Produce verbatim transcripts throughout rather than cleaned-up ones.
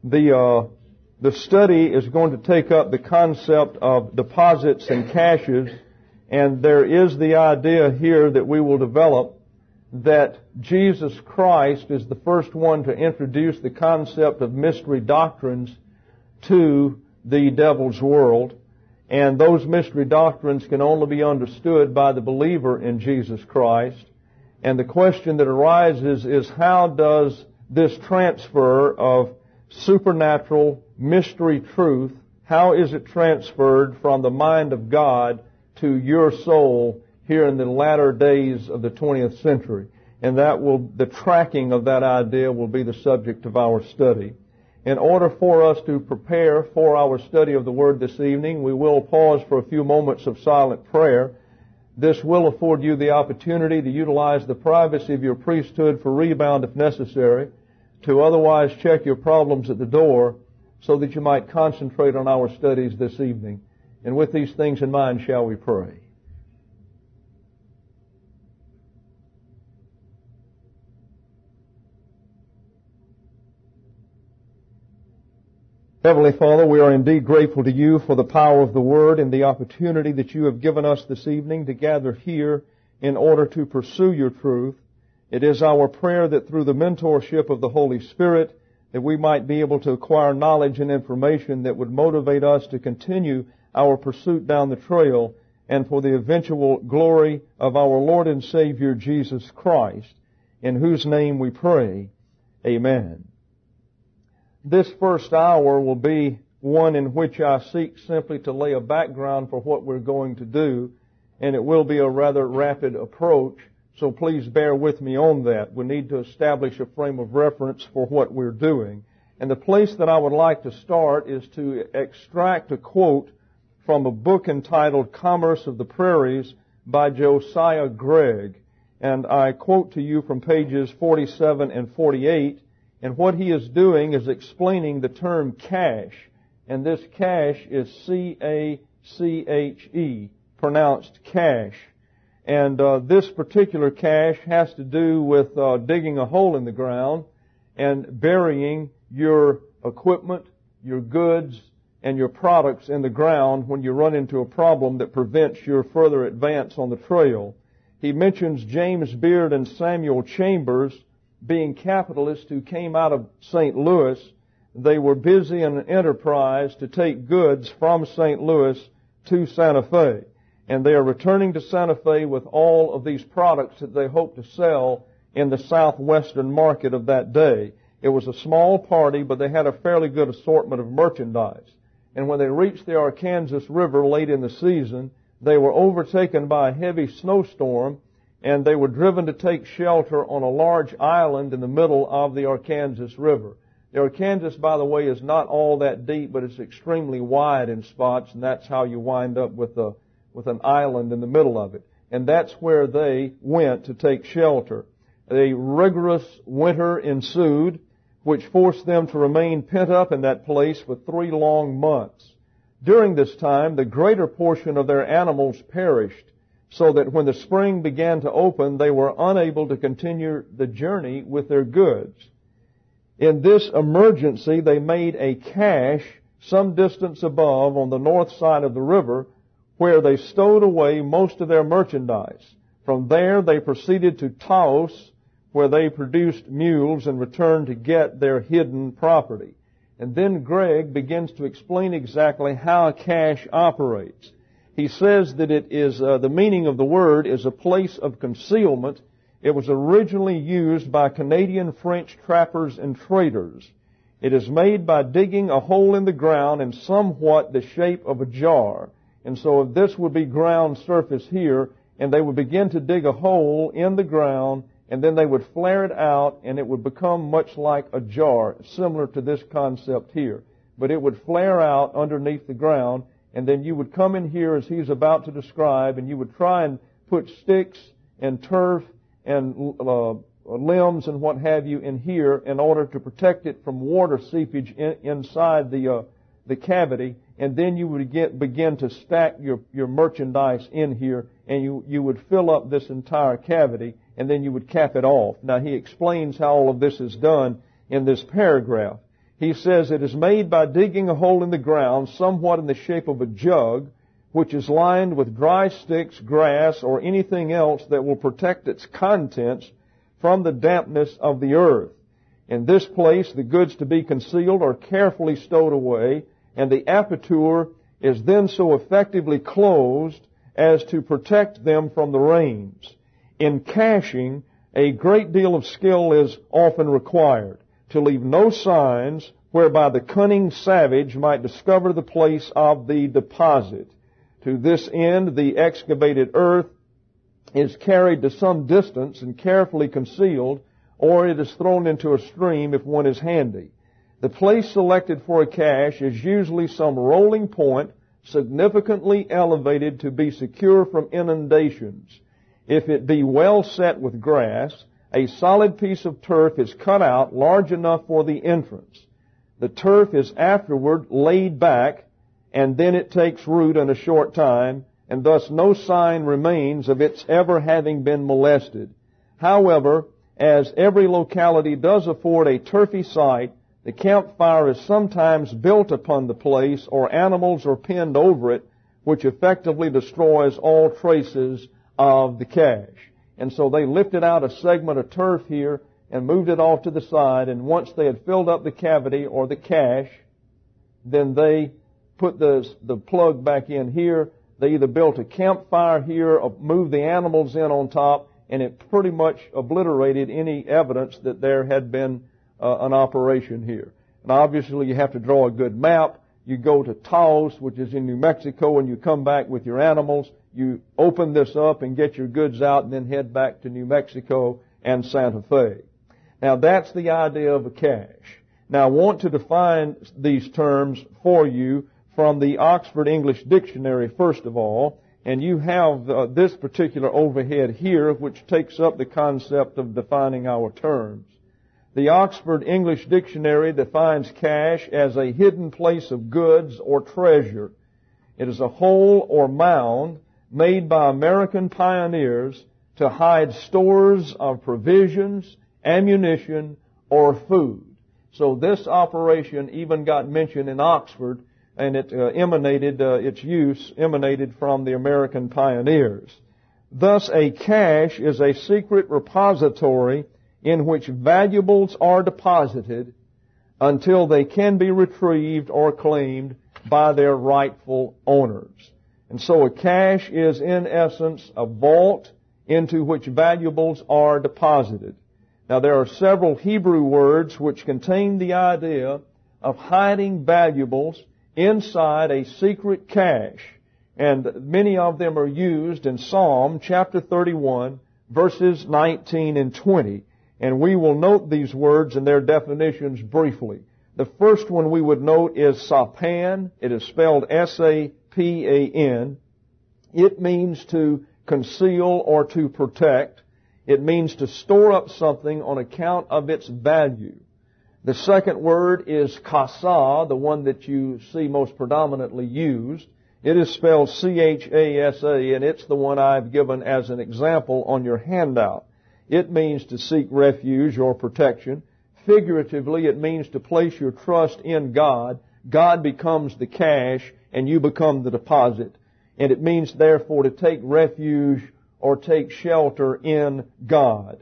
The uh, the study is going to take up the concept of deposits and caches, and there is the idea here that we will develop that Jesus Christ is the first one to introduce the concept of mystery doctrines to the devil's world, and those mystery doctrines can only be understood by the believer in Jesus Christ. And the question that arises is, how does this transfer of supernatural mystery truth, how is it transferred from the mind of God to your soul here in the latter days of the twentieth century? And that will, the tracking of that idea will be the subject of our study. In order for us to prepare for our study of the Word this evening, we will pause for a few moments of silent prayer. This will afford you the opportunity to utilize the privacy of your priesthood for rebound if necessary, to otherwise check your problems at the door so that you might concentrate on our studies this evening. And with these things in mind, shall we pray? Heavenly Father, we are indeed grateful to you for the power of the Word and the opportunity that you have given us this evening to gather here in order to pursue your truth. It is our prayer that through the mentorship of the Holy Spirit that we might be able to acquire knowledge and information that would motivate us to continue our pursuit down the trail and for the eventual glory of our Lord and Savior Jesus Christ, in whose name we pray. Amen. This first hour will be one in which I seek simply to lay a background for what we're going to do, and it will be a rather rapid approach, so please bear with me on that. We need to establish a frame of reference for what we're doing. And the place that I would like to start is to extract a quote from a book entitled Commerce of the Prairies by Josiah Gregg. And I quote to you from pages forty-seven and forty-eight. And what he is doing is explaining the term cache. And this cache is C A C H E, pronounced cache. And uh, this particular cache has to do with uh, digging a hole in the ground and burying your equipment, your goods, and your products in the ground when you run into a problem that prevents your further advance on the trail. He mentions James Beard and Samuel Chambers being capitalists who came out of Saint Louis. They were busy in an enterprise to take goods from Saint Louis to Santa Fe. And they are returning to Santa Fe with all of these products that they hope to sell in the southwestern market of that day. It was a small party, but they had a fairly good assortment of merchandise. And when they reached the Arkansas River late in the season, they were overtaken by a heavy snowstorm, and they were driven to take shelter on a large island in the middle of the Arkansas River. The Arkansas, by the way, is not all that deep, but it's extremely wide in spots, and that's how you wind up with a with an island in the middle of it. And that's where they went to take shelter. A rigorous winter ensued, which forced them to remain pent up in that place for three long months. During this time, the greater portion of their animals perished, so that when the spring began to open, they were unable to continue the journey with their goods. In this emergency, they made a cache some distance above on the north side of the river, where they stowed away most of their merchandise. From there, they proceeded to Taos, where they produced mules and returned to get their hidden property. And then Gregg begins to explain exactly how a cache operates. He says that it is, uh, the meaning of the word is a place of concealment. It was originally used by Canadian French trappers and traders. It is made by digging a hole in the ground in somewhat the shape of a jar. And so if this would be ground surface here, and they would begin to dig a hole in the ground, and then they would flare it out, and it would become much like a jar, similar to this concept here. But it would flare out underneath the ground, and then you would come in here as he's about to describe, and you would try and put sticks and turf and uh, limbs and what have you in here in order to protect it from water seepage in, inside the uh, the cavity, and then you would get, begin to stack your, your merchandise in here, and you, you would fill up this entire cavity, and then you would cap it off. Now, he explains how all of this is done in this paragraph. He says, it is made by digging a hole in the ground somewhat in the shape of a jug, which is lined with dry sticks, grass, or anything else that will protect its contents from the dampness of the earth. In this place, the goods to be concealed are carefully stowed away, and the aperture is then so effectively closed as to protect them from the rains. In caching, a great deal of skill is often required to leave no signs whereby the cunning savage might discover the place of the deposit. To this end, the excavated earth is carried to some distance and carefully concealed, or it is thrown into a stream if one is handy. The place selected for a cache is usually some rolling point significantly elevated to be secure from inundations. If it be well set with grass, a solid piece of turf is cut out large enough for the entrance. The turf is afterward laid back, and then it takes root in a short time, and thus no sign remains of its ever having been molested. However, as every locality does afford a turfy site, the campfire is sometimes built upon the place, or animals are pinned over it, which effectively destroys all traces of the cache. And so they lifted out a segment of turf here and moved it off to the side, and once they had filled up the cavity or the cache, then they put the, the plug back in here. They either built a campfire here or moved the animals in on top, and it pretty much obliterated any evidence that there had been uh, an operation here. And obviously you have to draw a good map. You go to Taos, which is in New Mexico, and you come back with your animals. You open this up and get your goods out and then head back to New Mexico and Santa Fe. Now that's the idea of a cache. Now I want to define these terms for you from the Oxford English Dictionary first of all, and you have uh, this particular overhead here which takes up the concept of defining our terms. The Oxford English Dictionary defines cache as a hidden place of goods or treasure. It is a hole or mound made by American pioneers to hide stores of provisions, ammunition, or food. So this operation even got mentioned in Oxford, and it uh, emanated, uh, its use emanated from the American pioneers. Thus, a cache is a secret repository in which valuables are deposited until they can be retrieved or claimed by their rightful owners. And so a cache is in essence a vault into which valuables are deposited. Now there are several Hebrew words which contain the idea of hiding valuables inside a secret cache, and many of them are used in Psalm chapter thirty-one, verses nineteen and twenty. And we will note these words and their definitions briefly. The first one we would note is sapan. It is spelled S A P A N. It means to conceal or to protect. It means to store up something on account of its value. The second word is kasa, the one that you see most predominantly used. It is spelled C H A S A, and it's the one I've given as an example on your handout. It means to seek refuge or protection. Figuratively, it means to place your trust in God. God becomes the cache, and you become the deposit. And it means, therefore, to take refuge or take shelter in God.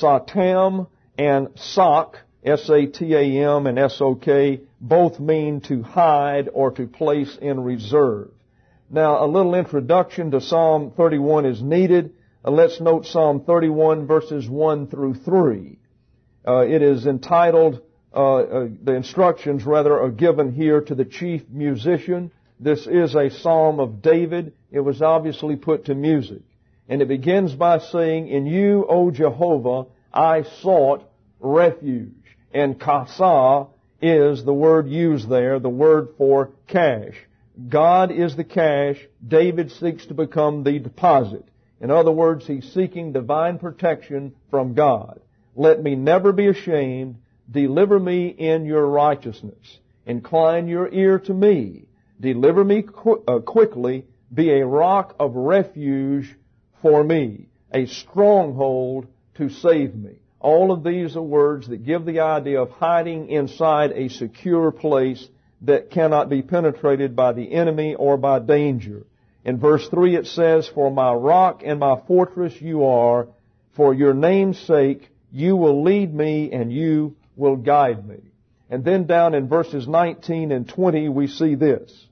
Satam and Sak, S A T A M and S O K, both mean to hide or to place in reserve. Now, a little introduction to Psalm thirty-one is needed. Uh, let's note Psalm thirty-one, verses one through three. Uh, it is entitled, uh, uh, the instructions, rather, are given here to the chief musician. This is a psalm of David. It was obviously put to music. And it begins by saying, "In you, O Jehovah, I sought refuge." And kasa is the word used there, the word for cache. God is the cache. David seeks to become the deposit. In other words, he's seeking divine protection from God. Let me never be ashamed. Deliver me in your righteousness. Incline your ear to me. Deliver me qu- uh, quickly. Be a rock of refuge for me, a stronghold to save me. All of these are words that give the idea of hiding inside a secure place that cannot be penetrated by the enemy or by danger. In verse three it says, "For my rock and my fortress you are, for your name's sake you will lead me and you will guide me." And then down in verses nineteen and twenty we see this.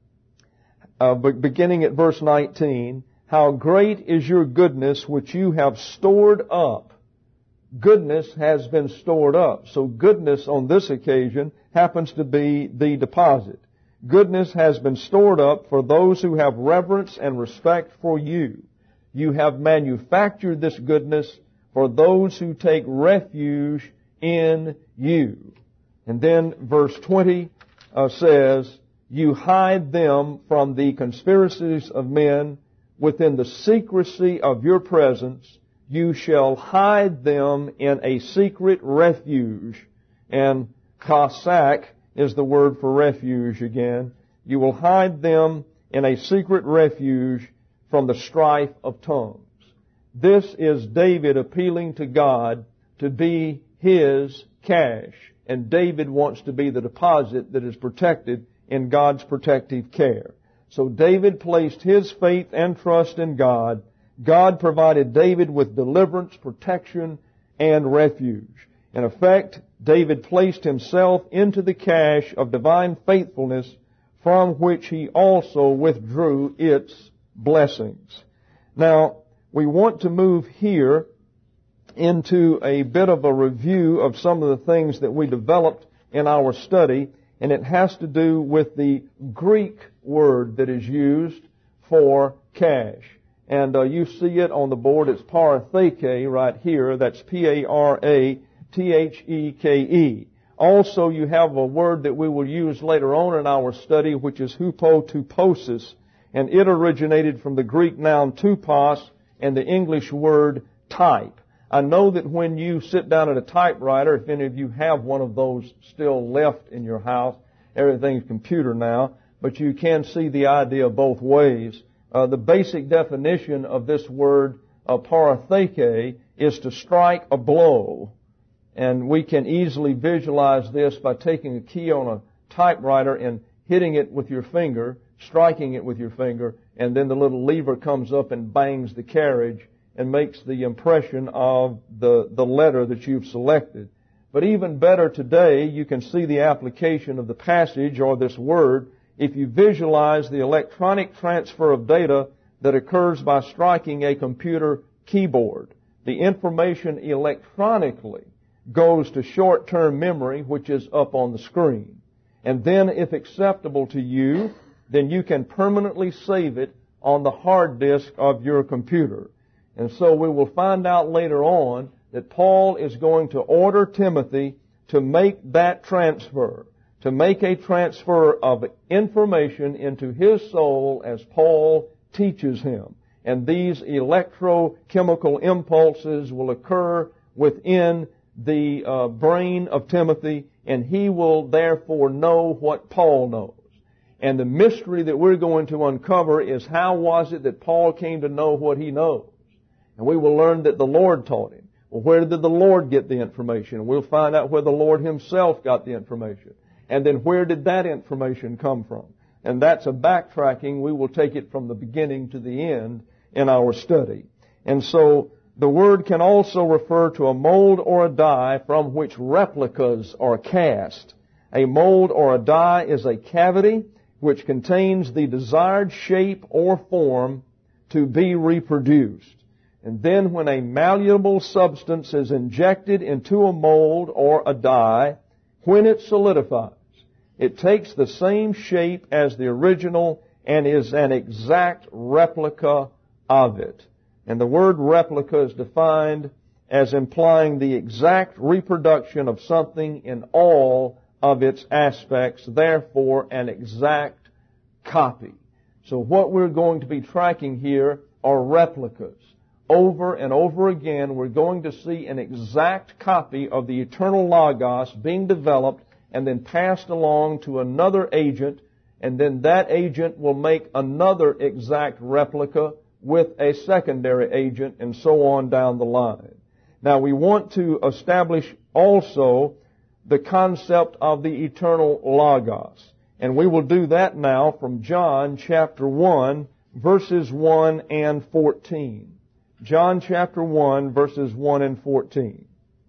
Uh, beginning at verse nineteen, "How great is your goodness which you have stored up." Goodness has been stored up. So goodness on this occasion happens to be the deposit. Goodness has been stored up for those who have reverence and respect for you. You have manufactured this goodness for those who take refuge in you. And then verse twenty uh, says, "You hide them from the conspiracies of men within the secrecy of your presence. You shall hide them in a secret refuge." And kasak is the word for refuge again. "You will hide them in a secret refuge from the strife of tongues." This is David appealing to God to be his cache. And David wants to be the deposit that is protected in God's protective care. So David placed his faith and trust in God. God provided David with deliverance, protection, and refuge. In effect, David placed himself into the cache of divine faithfulness from which he also withdrew its blessings. Now, we want to move here into a bit of a review of some of the things that we developed in our study, and it has to do with the Greek word that is used for cache. And uh, you see it on the board. It's paratheke right here. That's P A R A T H E K E. Also, you have a word that we will use later on in our study, which is hupotuposis, and it originated from the Greek noun tupos and the English word type. I know that when you sit down at a typewriter, if any of you have one of those still left in your house, everything's computer now, but you can see the idea both ways. Uh, the basic definition of this word, uh, paratheke, is to strike a blow. And we can easily visualize this by taking a key on a typewriter and hitting it with your finger, striking it with your finger, and then the little lever comes up and bangs the carriage and makes the impression of the, the letter that you've selected. But even better today, you can see the application of the passage or this word if you visualize the electronic transfer of data that occurs by striking a computer keyboard. The information electronically goes to short-term memory, which is up on the screen. And then, if acceptable to you, then you can permanently save it on the hard disk of your computer. And so we will find out later on that Paul is going to order Timothy to make that transfer, to make a transfer of information into his soul as Paul teaches him. And these electrochemical impulses will occur within the uh, brain of Timothy, and he will therefore know what Paul knows. And the mystery that we're going to uncover is how was it that Paul came to know what he knows? And we will learn that the Lord taught him. Well, where did the Lord get the information? And we'll find out where the Lord himself got the information. And then where did that information come from? And that's a backtracking. We will take it from the beginning to the end in our study. And so the word can also refer to a mold or a die from which replicas are cast. A mold or a die is a cavity which contains the desired shape or form to be reproduced. And then when a malleable substance is injected into a mold or a die, when it solidifies, it takes the same shape as the original and is an exact replica of it. And the word replica is defined as implying the exact reproduction of something in all of its aspects, therefore an exact copy. So what we're going to be tracking here are replicas. Over and over again, we're going to see an exact copy of the eternal Logos being developed and then passed along to another agent, and then that agent will make another exact replica with a secondary agent, and so on down the line. Now we want to establish also the concept of the eternal Logos. And we will do that now from John chapter one, verses one and fourteen. John chapter one, verses one and fourteen.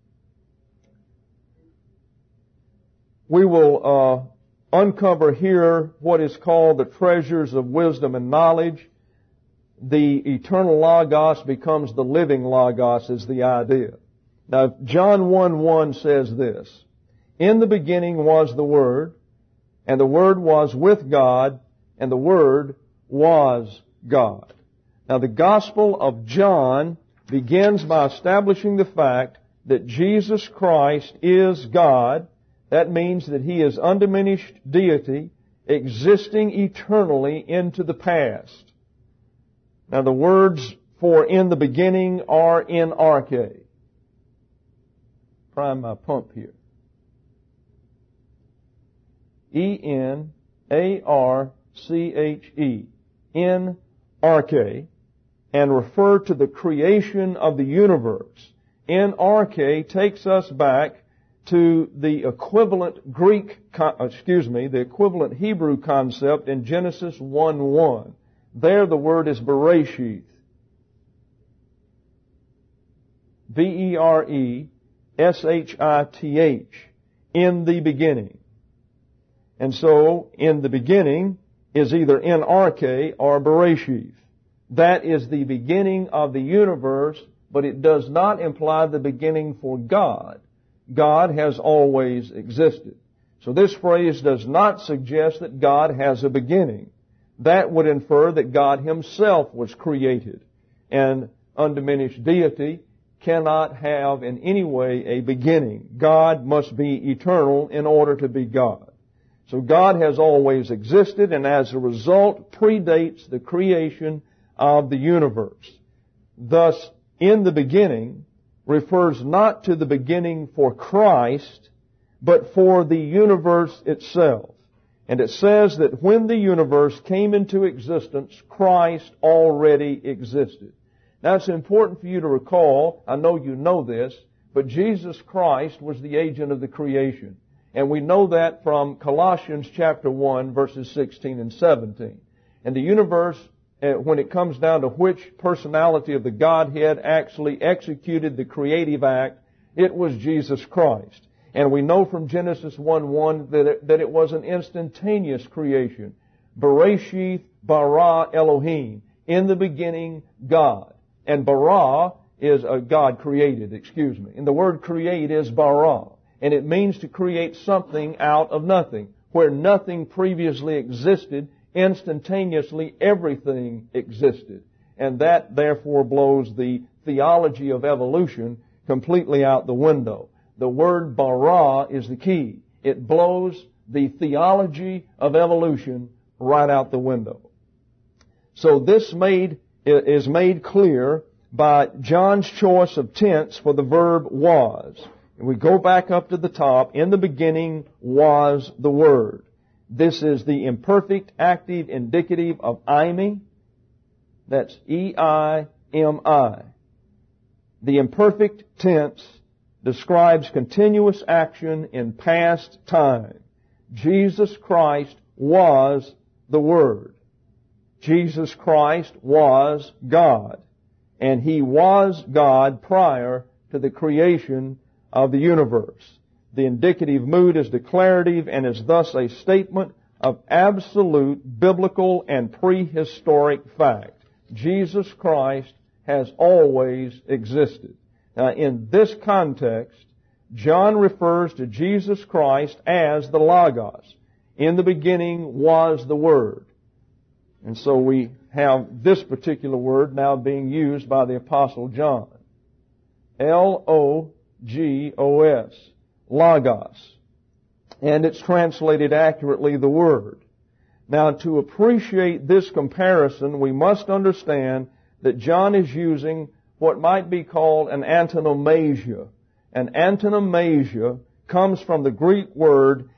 We will uh, uncover here what is called the treasures of wisdom and knowledge. The eternal Logos becomes the living Logos is the idea. Now, John one one says this, "In the beginning was the Word, and the Word was with God, and the Word was God." Now, the Gospel of John begins by establishing the fact that Jesus Christ is God. That means that He is undiminished deity, existing eternally into the past. Now, the words for in the beginning are in arche. Prime my pump here. E N A R C H E. In arche. And refer to the creation of the universe. In arche takes us back to the equivalent Greek, excuse me, the equivalent Hebrew concept in Genesis one one. There the word is Bereshith. B E R E S H I T H. In the beginning. And so, in the beginning is either in arche or Bereshith. That is the beginning of the universe, but it does not imply the beginning for God. God has always existed. So this phrase does not suggest that God has a beginning. That would infer that God Himself was created. And undiminished deity cannot have in any way a beginning. God must be eternal in order to be God. So God has always existed and as a result predates the creation of the universe. Thus, in the beginning refers not to the beginning for Christ, but for the universe itself. And it says that when the universe came into existence, Christ already existed. Now it's important for you to recall, I know you know this, but Jesus Christ was the agent of the creation. And we know that from Colossians chapter one, verses sixteen and seventeen. And the universe, when it comes down to which personality of the Godhead actually executed the creative act, it was Jesus Christ. And we know from Genesis one one that it, that it was an instantaneous creation. Bereshith bara Elohim. In the beginning, God. And bara is a God created, excuse me. And the word create is bara. And it means to create something out of nothing. Where nothing previously existed, instantaneously everything existed. And that therefore blows the theology of evolution completely out the window. The word bara is the key. It blows the theology of evolution right out the window. So this made is made clear by John's choice of tense for the verb was. And we go back up to the top. In the beginning was the Word. This is the imperfect active indicative of eimi. That's E I M I. The imperfect tense describes continuous action in past time. Jesus Christ was the Word. Jesus Christ was God. And He was God prior to the creation of the universe. The indicative mood is declarative and is thus a statement of absolute biblical and prehistoric fact. Jesus Christ has always existed. Now, in this context, John refers to Jesus Christ as the Logos. In the beginning was the Word. And so we have this particular word now being used by the Apostle John. L O G O S. Logos. And it's translated accurately the Word. Now, to appreciate this comparison, we must understand that John is using what might be called an antonomasia. An antonomasia comes from the Greek word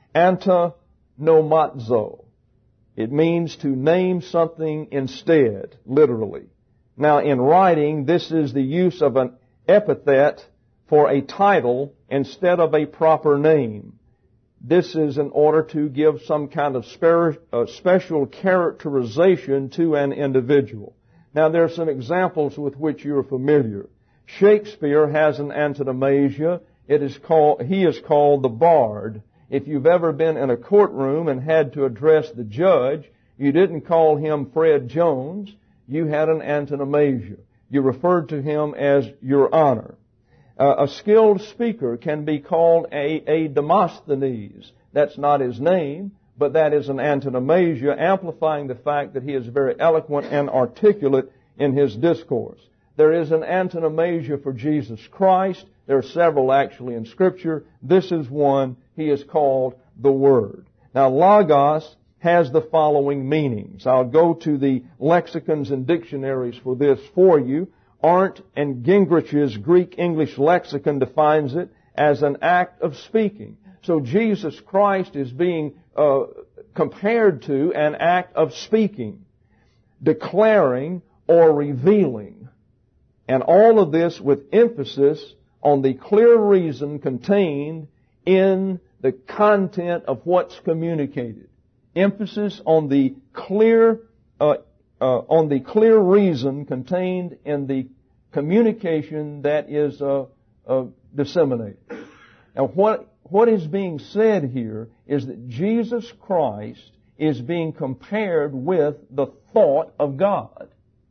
antonomazo. It means to name something instead, literally. Now, in writing, this is the use of an epithet for a title instead of a proper name. This is in order to give some kind of spe- uh, special characterization to an individual. Now, there are some examples with which you're familiar. Shakespeare has an antonomasia. It is called, he is called the Bard. If you've ever been in a courtroom and had to address the judge, you didn't call him Fred Jones. You had an antonomasia. You referred to him as Your Honor. Uh, a skilled speaker can be called a, a Demosthenes. That's not his name, but that is an antonomasia, amplifying the fact that he is very eloquent and articulate in his discourse. There is an antonomasia for Jesus Christ. There are several actually in Scripture. This is one. He is called the Word. Now, Logos has the following meanings. I'll go to the lexicons and dictionaries for this for you. Arndt and Gingrich's Greek-English lexicon defines it as an act of speaking. So Jesus Christ is being uh, compared to an act of speaking, declaring, or revealing. And all of this with emphasis on the clear reason contained in the content of what's communicated. Emphasis on the clear uh, Uh, on the clear reason contained in the communication that is uh, uh, disseminated. Now, what what is being said here is that Jesus Christ is being compared with the thought of God,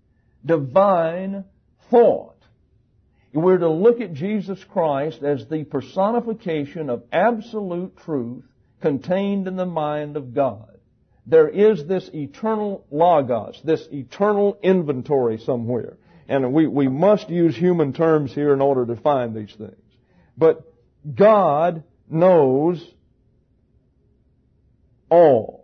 divine thought. We're to look at Jesus Christ as the personification of absolute truth contained in the mind of God. There is this eternal logos, this eternal inventory somewhere. And we, we must use human terms here in order to find these things. But God knows all.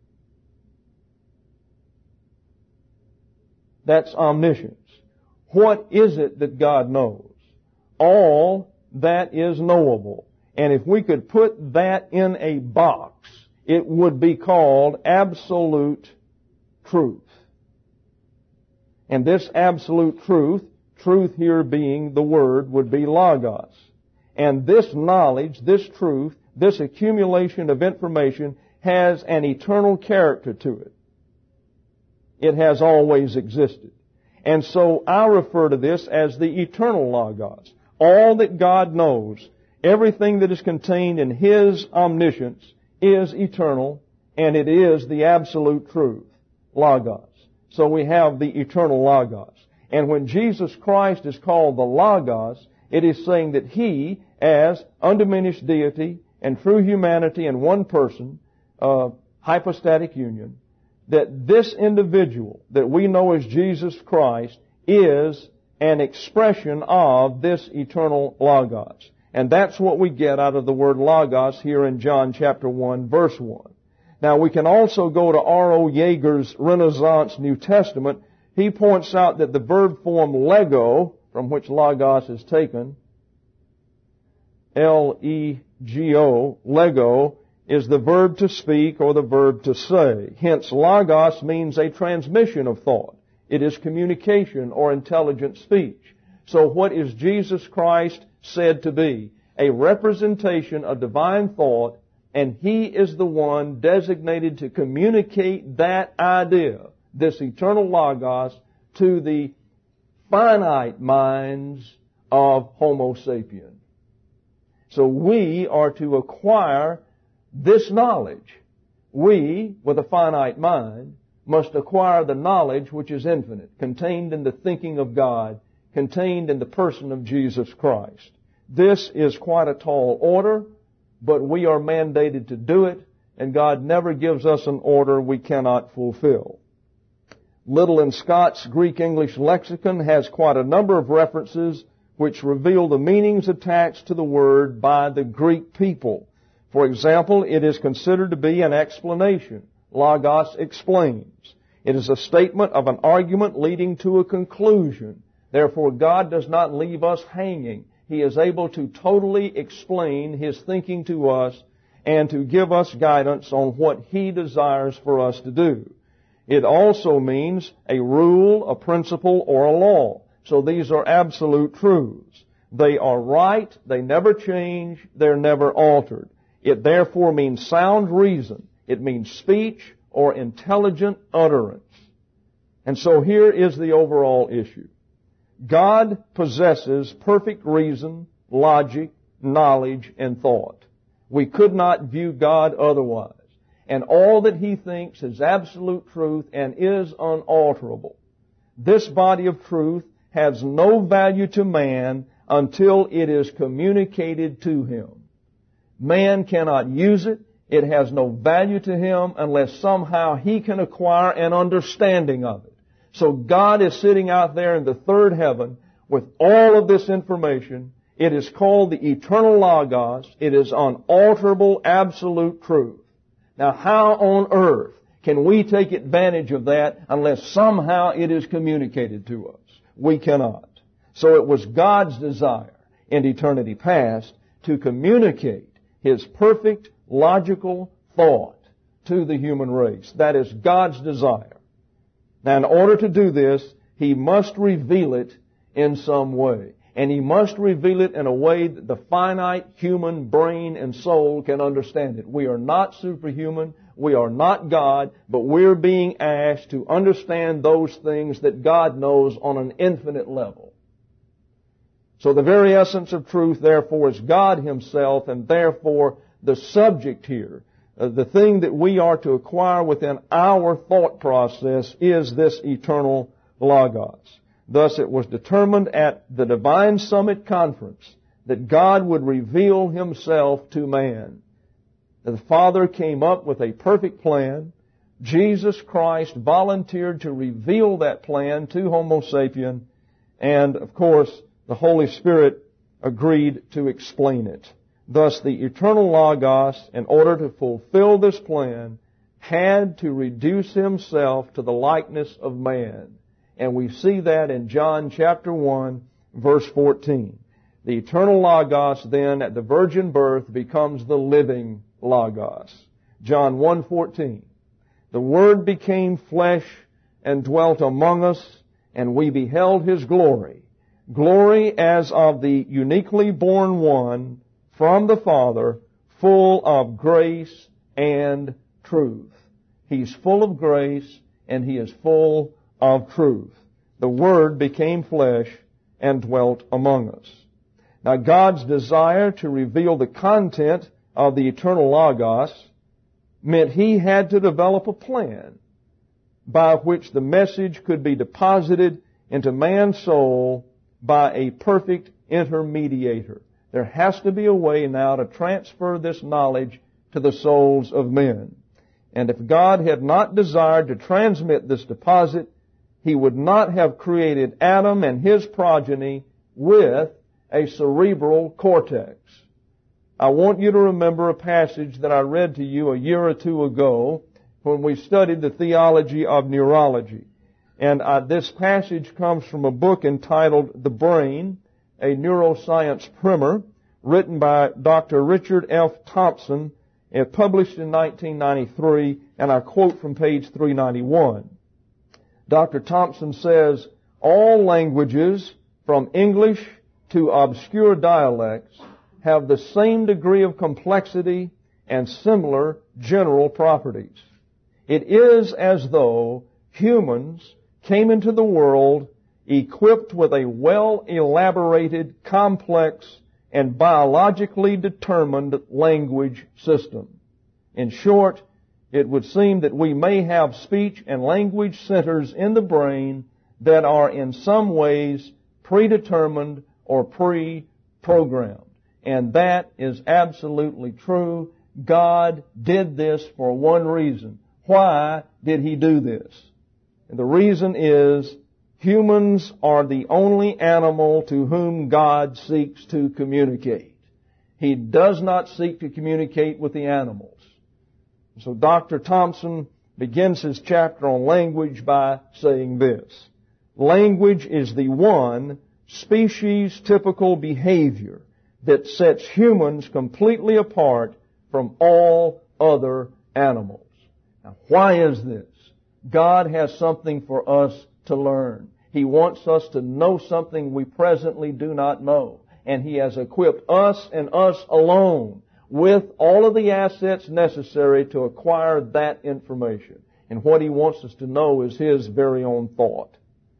That's omniscience. What is it that God knows? All that is knowable. And if we could put that in a box, it would be called absolute truth. And this absolute truth, truth here being the word, would be logos. And this knowledge, this truth, this accumulation of information has an eternal character to it. It has always existed. And so I refer to this as the eternal logos. All that God knows, everything that is contained in His omniscience, is eternal, and it is the absolute truth, logos. So we have the eternal logos. And when Jesus Christ is called the logos, it is saying that He, as undiminished deity and true humanity in one person, uh, hypostatic union, that this individual that we know as Jesus Christ is an expression of this eternal logos. And that's what we get out of the word logos here in John chapter one, verse one. Now, we can also go to R O Yeager's Renaissance New Testament. He points out that the verb form lego, from which logos is taken, L E G O, lego, is the verb to speak or the verb to say. Hence, logos means a transmission of thought. It is communication or intelligent speech. So what is Jesus Christ said to be? A representation of divine thought, and He is the one designated to communicate that idea, this eternal logos, to the finite minds of Homo sapien. So we are to acquire this knowledge. We, with a finite mind, must acquire the knowledge which is infinite, contained in the thinking of God, contained in the person of Jesus Christ. This is quite a tall order, but we are mandated to do it, and God never gives us an order we cannot fulfill. Liddell and Scott's Greek-English lexicon has quite a number of references which reveal the meanings attached to the word by the Greek people. For example, it is considered to be an explanation. Logos explains. It is a statement of an argument leading to a conclusion. Therefore, God does not leave us hanging. He is able to totally explain His thinking to us and to give us guidance on what He desires for us to do. It also means a rule, a principle, or a law. So these are absolute truths. They are right, they never change, they're never altered. It therefore means sound reason. It means speech or intelligent utterance. And so here is the overall issue. God possesses perfect reason, logic, knowledge, and thought. We could not view God otherwise. And all that He thinks is absolute truth and is unalterable. This body of truth has no value to man until it is communicated to him. Man cannot use it. It has no value to him unless somehow he can acquire an understanding of it. So God is sitting out there in the third heaven with all of this information. It is called the eternal Logos. It is unalterable, absolute truth. Now, how on earth can we take advantage of that unless somehow it is communicated to us? We cannot. So it was God's desire in eternity past to communicate His perfect, logical thought to the human race. That is God's desire. Now, in order to do this, He must reveal it in some way. And He must reveal it in a way that the finite human brain and soul can understand it. We are not superhuman. We are not God, but we're being asked to understand those things that God knows on an infinite level. So the very essence of truth, therefore, is God Himself, and therefore the subject here, uh, the thing that we are to acquire within our thought process is this eternal Logos. Thus it was determined at the Divine Summit Conference that God would reveal Himself to man. The Father came up with a perfect plan. Jesus Christ volunteered to reveal that plan to Homo sapien, and of course the Holy Spirit agreed to explain it. Thus the eternal Logos, in order to fulfill this plan, had to reduce Himself to the likeness of man. And we see that in John chapter one, verse fourteen. The eternal Logos then at the virgin birth becomes the living Logos. John one fourteen. The Word became flesh and dwelt among us, and we beheld His glory. Glory as of the uniquely born one from the Father, full of grace and truth. He's full of grace and He is full of truth. The Word became flesh and dwelt among us. Now, God's desire to reveal the content of the eternal Logos meant He had to develop a plan by which the message could be deposited into man's soul by a perfect intermediator. There has to be a way now to transfer this knowledge to the souls of men. And if God had not desired to transmit this deposit, He would not have created Adam and his progeny with a cerebral cortex. I want you to remember a passage that I read to you a year or two ago when we studied the theology of neurology. And uh, this passage comes from a book entitled The Brain, a neuroscience primer, written by Doctor Richard F. Thompson, and published in nineteen ninety-three, and I quote from page three ninety-one. Doctor Thompson says, all languages, from English to obscure dialects, have the same degree of complexity and similar general properties. It is as though humans came into the world equipped with a well-elaborated, complex, and biologically determined language system. In short, it would seem that we may have speech and language centers in the brain that are in some ways predetermined or pre-programmed. And that is absolutely true. God did this for one reason. Why did He do this? And the reason is humans are the only animal to whom God seeks to communicate. He does not seek to communicate with the animals. So Doctor Thompson begins his chapter on language by saying this. Language is the one species-typical behavior that sets humans completely apart from all other animals. Now, why is this? God has something for us to learn. He wants us to know something we presently do not know. and He has equipped us and us alone with all of the assets necessary to acquire that information. And what He wants us to know is His very own thought.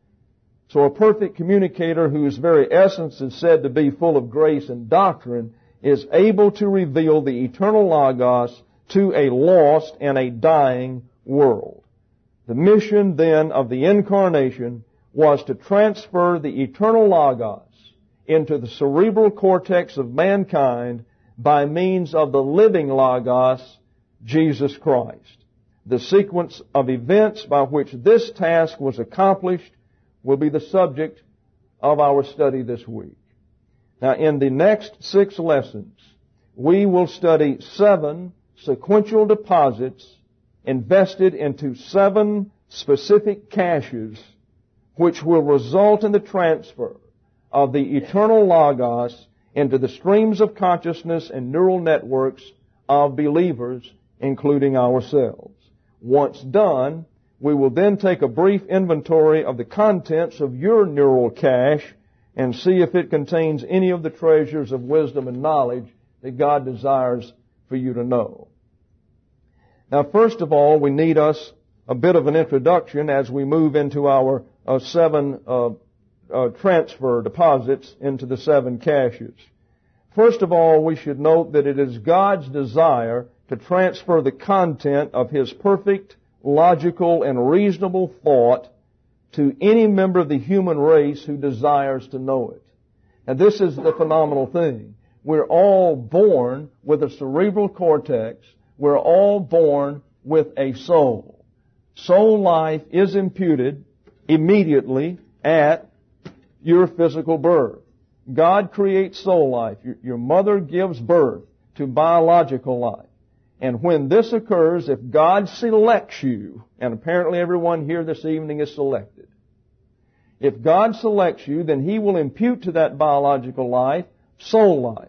So a perfect communicator whose very essence is said to be full of grace and doctrine is able to reveal the eternal Logos to a lost and a dying world. The mission then of the Incarnation was to transfer the eternal Logos into the cerebral cortex of mankind by means of the living Logos, Jesus Christ. The sequence of events by which this task was accomplished will be the subject of our study this week. Now, in the next six lessons, we will study seven sequential deposits invested into seven specific caches which will result in the transfer of the eternal Logos into the streams of consciousness and neural networks of believers, including ourselves. Once done, we will then take a brief inventory of the contents of your neural cache and see if it contains any of the treasures of wisdom and knowledge that God desires for you to know. Now, first of all, we need us a bit of an introduction as we move into our uh, seven uh, uh, transfer deposits into the seven caches. First of all, we should note that it is God's desire to transfer the content of His perfect, logical, and reasonable thought to any member of the human race who desires to know it. And this is the phenomenal thing. We're all born with a cerebral cortex. We're all born with a soul. Soul life is imputed immediately at your physical birth. God creates soul life. Your, your mother gives birth to biological life. And when this occurs, if God selects you, and apparently everyone here this evening is selected, if God selects you, then He will impute to that biological life soul life.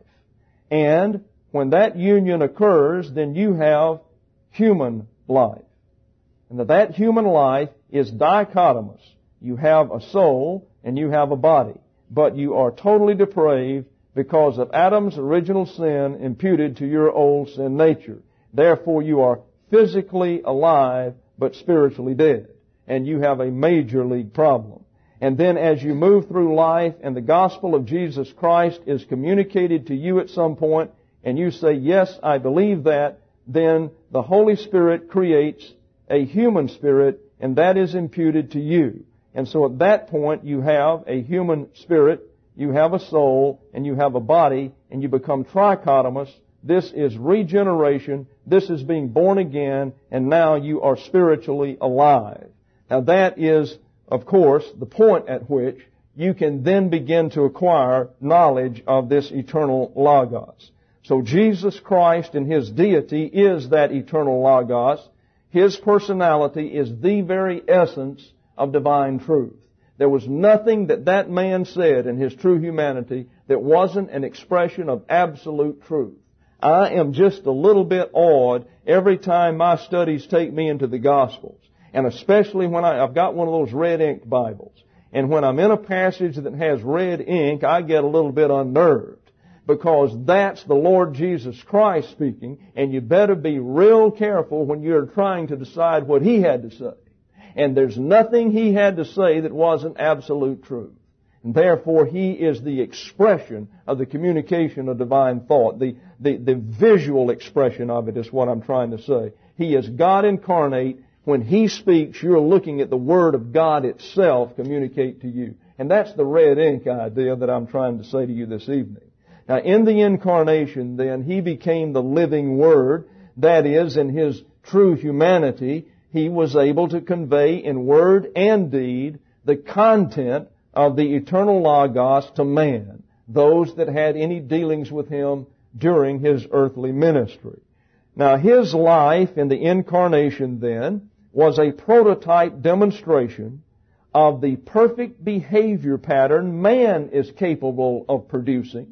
And when that union occurs, then you have human life. And that that human life is dichotomous. You have a soul and you have a body. But you are totally depraved because of Adam's original sin imputed to your old sin nature. Therefore, you are physically alive but spiritually dead. And you have a major league problem. And then as you move through life and the gospel of Jesus Christ is communicated to you at some point, and you say, yes, I believe that, then the Holy Spirit creates a human spirit, and that is imputed to you. And so at that point, you have a human spirit, you have a soul, and you have a body, and you become trichotomous. This is regeneration. This is being born again, and now you are spiritually alive. Now that is, of course, the point at which you can then begin to acquire knowledge of this eternal Logos. So Jesus Christ in His deity is that eternal Logos. His personality is the very essence of divine truth. There was nothing that that man said in His true humanity that wasn't an expression of absolute truth. I am just a little bit awed every time my studies take me into the Gospels. And especially when I, I've got one of those red ink Bibles. And when I'm in a passage that has red ink, I get a little bit unnerved. Because that's the Lord Jesus Christ speaking, and you better be real careful when you're trying to decide what He had to say. And there's nothing He had to say that wasn't absolute truth. And therefore, He is the expression of the communication of divine thought. The, the, the visual expression of it is what I'm trying to say. He is God incarnate. When He speaks, you're looking at the Word of God itself communicate to you. And that's the red ink idea that I'm trying to say to you this evening. Now, in the Incarnation, then, He became the living Word. That is, in His true humanity, He was able to convey in word and deed the content of the eternal Logos to man, those that had any dealings with Him during His earthly ministry. Now, His life in the Incarnation, then, was a prototype demonstration of the perfect behavior pattern man is capable of producing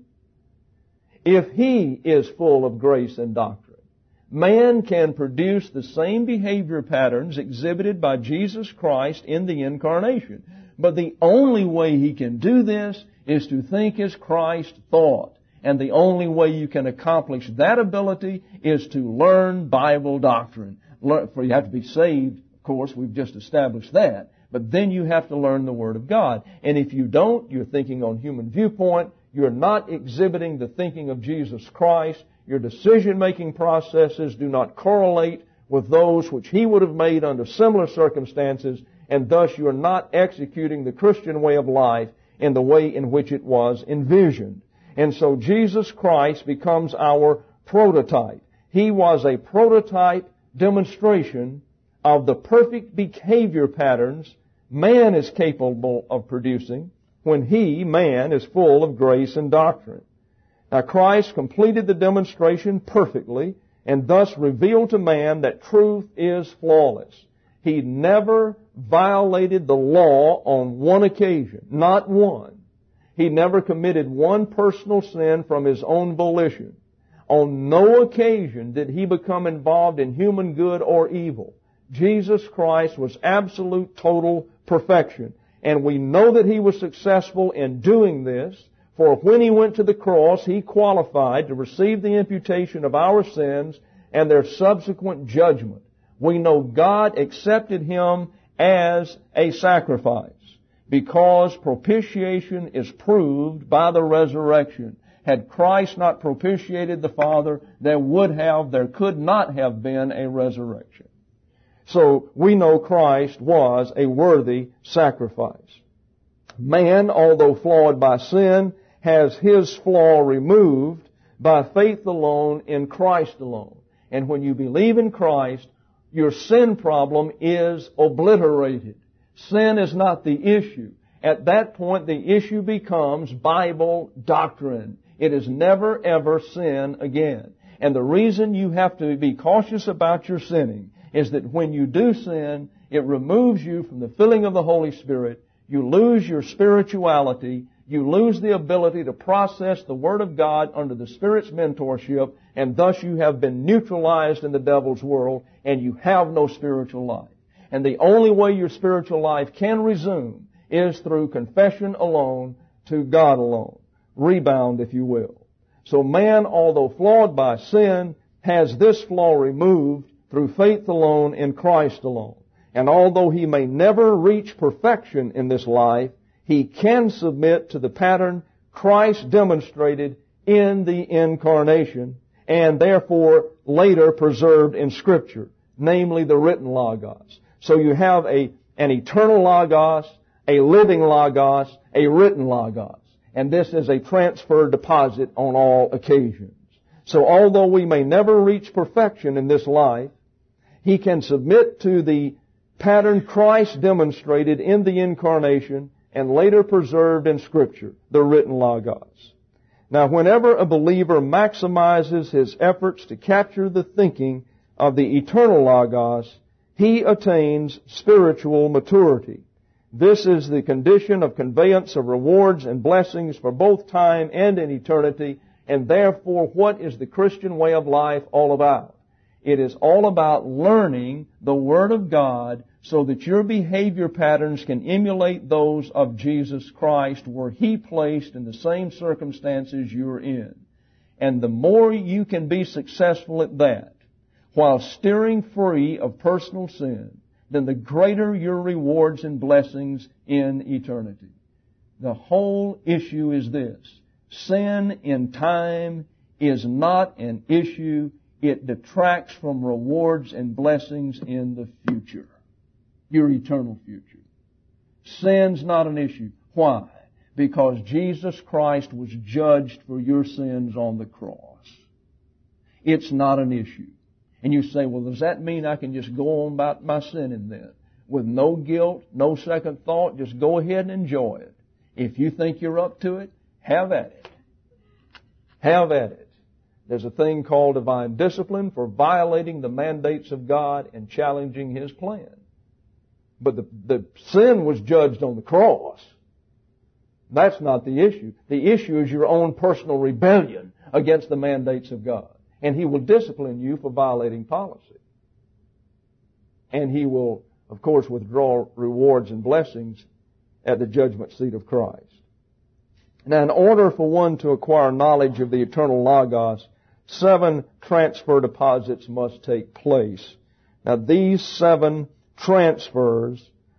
if he is full of grace and doctrine. Man can produce the same behavior patterns exhibited by Jesus Christ in the Incarnation. But the only way he can do this is to think as Christ thought. And the only way you can accomplish that ability is to learn Bible doctrine. Learn, for you have to be saved, of course, we've just established that. But then you have to learn the Word of God. And if you don't, you're thinking on human viewpoint. You're not exhibiting the thinking of Jesus Christ. Your decision-making processes do not correlate with those which He would have made under similar circumstances. And thus you're not executing the Christian way of life in the way in which it was envisioned. And so Jesus Christ becomes our prototype. He was a prototype demonstration of the perfect behavior patterns man is capable of producing when he, man, is full of grace and doctrine. Now Christ completed the demonstration perfectly and thus revealed to man that truth is flawless. He never violated the law on one occasion, not one. He never committed one personal sin from his own volition. On no occasion did he become involved in human good or evil. Jesus Christ was absolute, total perfection. And we know that he was successful in doing this, for when he went to the cross, he qualified to receive the imputation of our sins and their subsequent judgment. We know God accepted him as a sacrifice, because propitiation is proved by the resurrection. Had Christ not propitiated the Father, there would have, there could not have been a resurrection. So we know Christ was a worthy sacrifice. Man, although flawed by sin, has his flaw removed by faith alone in Christ alone. And when you believe in Christ, your sin problem is obliterated. Sin is not the issue. At that point, the issue becomes Bible doctrine. It is never, ever sin again. And the reason you have to be cautious about your sinning is that when you do sin, it removes you from the filling of the Holy Spirit. You lose your spirituality. You lose the ability to process the Word of God under the Spirit's mentorship, and thus you have been neutralized in the devil's world, and you have no spiritual life. And the only way your spiritual life can resume is through confession alone to God alone. Rebound, if you will. So man, although flawed by sin, has this flaw removed through faith alone in Christ alone. And although he may never reach perfection in this life, he can submit to the pattern Christ demonstrated in the incarnation and therefore later preserved in Scripture, namely the written Logos. So you have a, an eternal Logos, a living Logos, a written Logos. And this is a transfer deposit on all occasions. So although we may never reach perfection in this life, he can submit to the pattern Christ demonstrated in the incarnation and later preserved in Scripture, the written Logos. Now, whenever a believer maximizes his efforts to capture the thinking of the eternal Logos, he attains spiritual maturity. This is the condition of conveyance of rewards and blessings for both time and in eternity, and therefore what is the Christian way of life all about? It is all about learning the Word of God so that your behavior patterns can emulate those of Jesus Christ, were He placed in the same circumstances you're in. And the more you can be successful at that, while steering free of personal sin, then the greater your rewards and blessings in eternity. The whole issue is this. Sin in time is not an issue. It detracts from rewards and blessings in the future, your eternal future. Sin's not an issue. Why? Because Jesus Christ was judged for your sins on the cross. It's not an issue. And you say, well, does that mean I can just go on about my sinning then? With no guilt, no second thought, just go ahead and enjoy it. If you think you're up to it, have at it. Have at it. There's a thing called divine discipline for violating the mandates of God and challenging His plan. But the, the sin was judged on the cross. That's not the issue. The issue is your own personal rebellion against the mandates of God. And He will discipline you for violating policy. And He will, of course, withdraw rewards and blessings at the judgment seat of Christ. Now, in order for one to acquire knowledge of the eternal Logos, seven transfer deposits must take place. Now, these seven transfers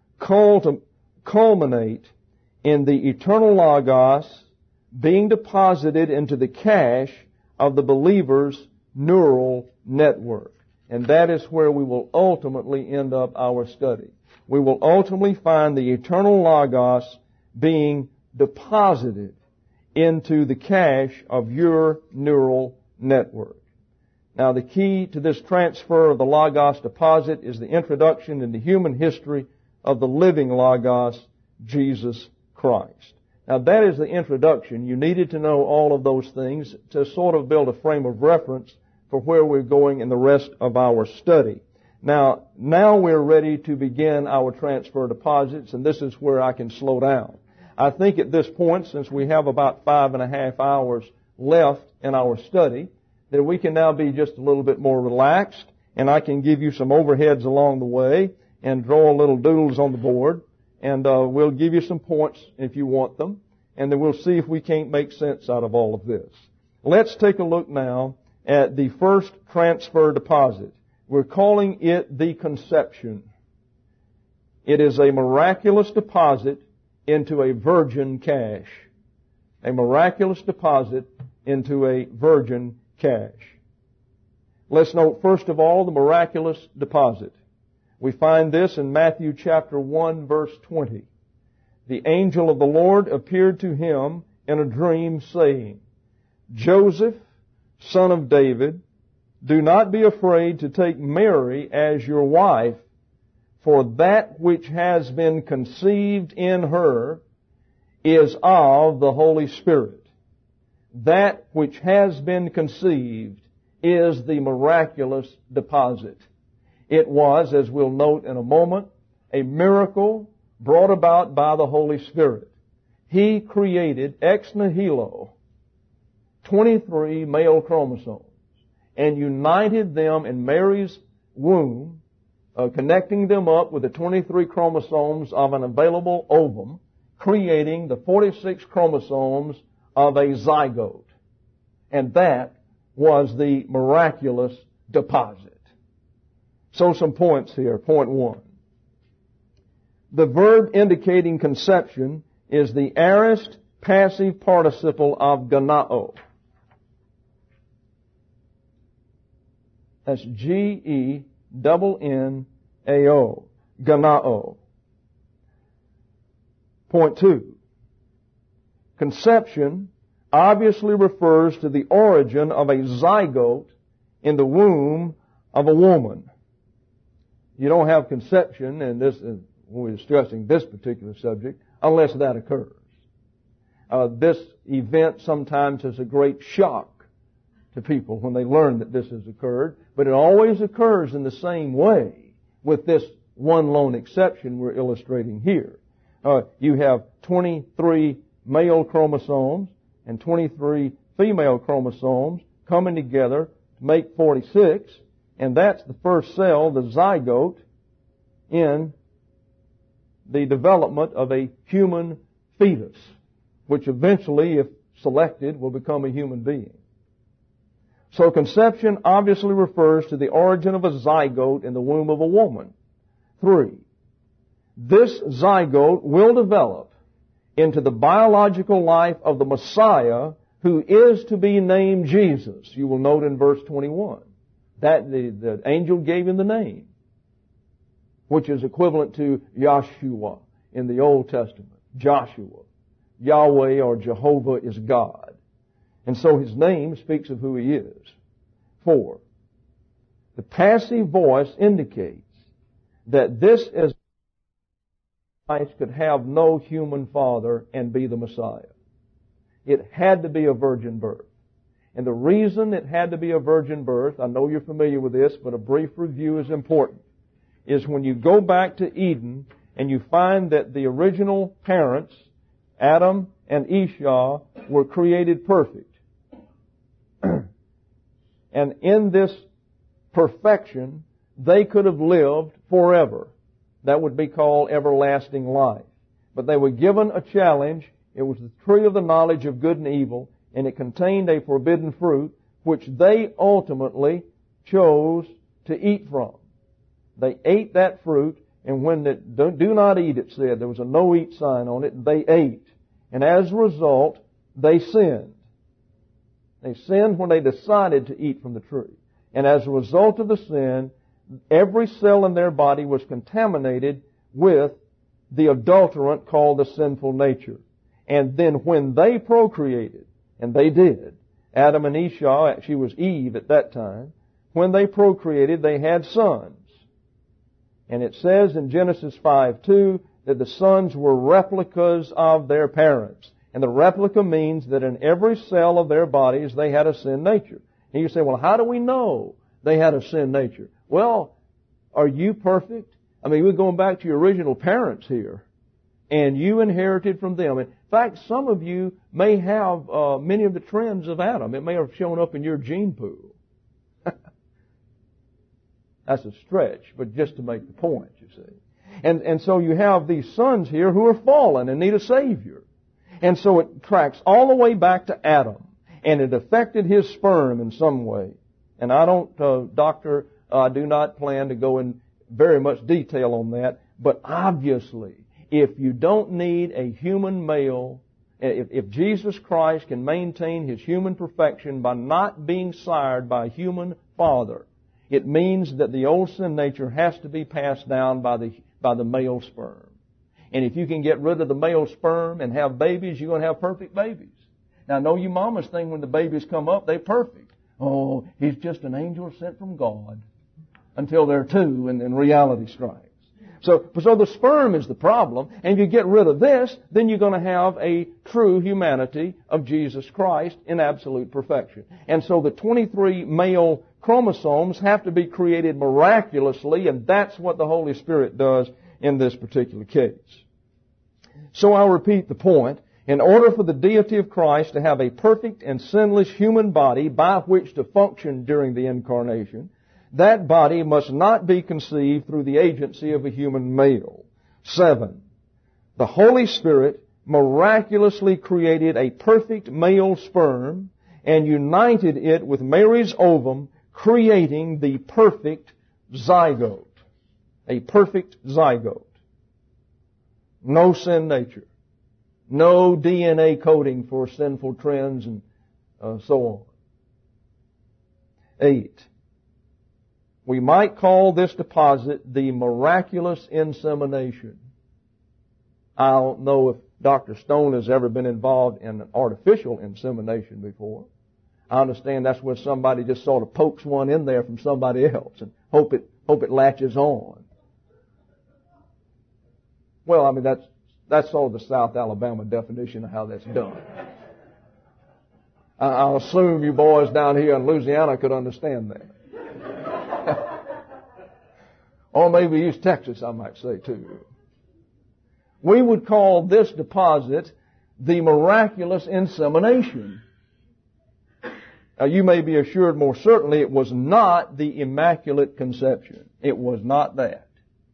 culminate in the eternal Logos being deposited into the cache of the believer's neural network. And that is where we will ultimately end up our study. We will ultimately find the eternal Logos being deposited into the cache of your neural network. Now, the key to this transfer of the Logos deposit is the introduction into human history of the living Logos, Jesus Christ. Now, that is the introduction. You needed to know all of those things to sort of build a frame of reference for where we're going in the rest of our study. Now, now we're ready to begin our transfer deposits, and this is where I can slow down. I think at this point, since we have about five and a half hours left in our study, that we can now be just a little bit more relaxed, and I can give you some overheads along the way and draw little doodles on the board, and uh, we'll give you some points if you want them, and then we'll see if we can't make sense out of all of this. Let's take a look now at the first transfer deposit. We're calling it the conception. It is a miraculous deposit into a virgin cache. A miraculous deposit into a virgin cache. Let's note, first of all, the miraculous deposit. We find this in Matthew chapter one, verse twenty. The angel of the Lord appeared to him in a dream, saying, Joseph, son of David, do not be afraid to take Mary as your wife, for that which has been conceived in her is of the Holy Spirit. That which has been conceived is the miraculous deposit. It was, as we'll note in a moment, a miracle brought about by the Holy Spirit. He created ex nihilo twenty-three male chromosomes and united them in Mary's womb, uh, connecting them up with the twenty-three chromosomes of an available ovum, creating the forty-six chromosomes of a zygote. And that was the miraculous deposit. So some points here. Point one. The verb indicating conception is the aorist passive participle of gennao. That's G E N N A O. Gennao. Point two. Conception obviously refers to the origin of a zygote in the womb of a woman. You don't have conception, and this is, when we're stressing this particular subject, unless that occurs. Uh, this event sometimes is a great shock to people when they learn that this has occurred, but it always occurs in the same way with this one lone exception we're illustrating here. Uh, you have twenty-three male chromosomes and twenty-three female chromosomes coming together to make forty-six, and that's the first cell, the zygote, in the development of a human fetus, which eventually, if selected, will become a human being. So conception obviously refers to the origin of a zygote in the womb of a woman. Three, this zygote will develop into the biological life of the Messiah, who is to be named Jesus. You will note in verse twenty-one that the, the angel gave him the name, which is equivalent to Yahshua in the Old Testament. Joshua. Yahweh or Jehovah is God. And so his name speaks of who he is. Four, the passive voice indicates that this is Christ could have no human father and be the Messiah. It had to be a virgin birth. And the reason it had to be a virgin birth, I know you're familiar with this, but a brief review is important, is when you go back to Eden and you find that the original parents, Adam and Esau, were created perfect. And in this perfection, they could have lived forever. That would be called everlasting life. But they were given a challenge. It was the tree of the knowledge of good and evil, and it contained a forbidden fruit, which they ultimately chose to eat from. They ate that fruit, and when it, do not eat, it said, there was a no eat sign on it, they ate. And as a result, they sinned. They sinned when they decided to eat from the tree. And as a result of the sin, every cell in their body was contaminated with the adulterant called the sinful nature. And then when they procreated, and they did, Adam and Esau, she was Eve at that time, when they procreated, they had sons. And it says in Genesis five two that the sons were replicas of their parents. And the replica means that in every cell of their bodies they had a sin nature. And you say, well, how do we know they had a sin nature? Well, are you perfect? I mean, we're going back to your original parents here. And you inherited from them. In fact, some of you may have uh, many of the trends of Adam. It may have shown up in your gene pool. That's a stretch, but just to make the point, you see. And, and so you have these sons here who are fallen and need a Savior. And so it tracks all the way back to Adam. And it affected his sperm in some way. And I don't, uh, doctor, I uh, do not plan to go in very much detail on that. But obviously, if you don't need a human male, if, if Jesus Christ can maintain His human perfection by not being sired by a human father, it means that the old sin nature has to be passed down by the, by the male sperm. And if you can get rid of the male sperm and have babies, you're going to have perfect babies. Now, I know you mamas think when the babies come up, they're perfect. Oh, he's just an angel sent from God. Until they're two and then reality strikes. So, so the sperm is the problem. And if you get rid of this, then you're going to have a true humanity of Jesus Christ in absolute perfection. And so the twenty-three male chromosomes have to be created miraculously, and that's what the Holy Spirit does in this particular case. So I'll repeat the point. In order for the deity of Christ to have a perfect and sinless human body by which to function during the incarnation, that body must not be conceived through the agency of a human male. Seven, the Holy Spirit miraculously created a perfect male sperm and united it with Mary's ovum, creating the perfect zygote. A perfect zygote. No sin nature. No D N A coding for sinful trends and uh, so on. Eight. We might call this deposit the miraculous insemination. I don't know if Doctor Stone has ever been involved in an artificial insemination before. I understand that's where somebody just sort of pokes one in there from somebody else and hope it hope it latches on. Well, I mean, that's that's sort of the South Alabama definition of how that's done. I, I'll assume you boys down here in Louisiana could understand that. Or maybe East Texas, I might say, too. We would call this deposit the miraculous insemination. Now, you may be assured more certainly it was not the Immaculate Conception. It was not that.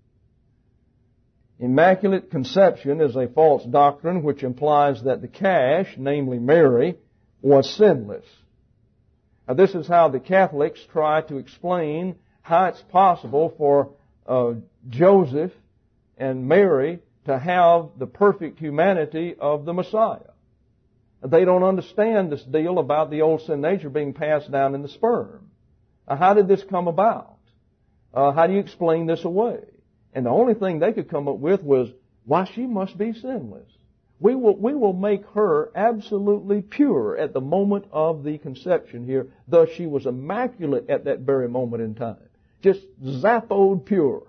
Immaculate Conception is a false doctrine which implies that the cash, namely Mary, was sinless. Now, this is how the Catholics try to explain how it's possible for uh, Joseph and Mary to have the perfect humanity of the Messiah. They don't understand this deal about the old sin nature being passed down in the sperm. Now, how did this come about? Uh, how do you explain this away? And the only thing they could come up with was, why, she must be sinless. We will, we will make her absolutely pure at the moment of the conception here. Thus, she was immaculate at that very moment in time. Just zappoed pure.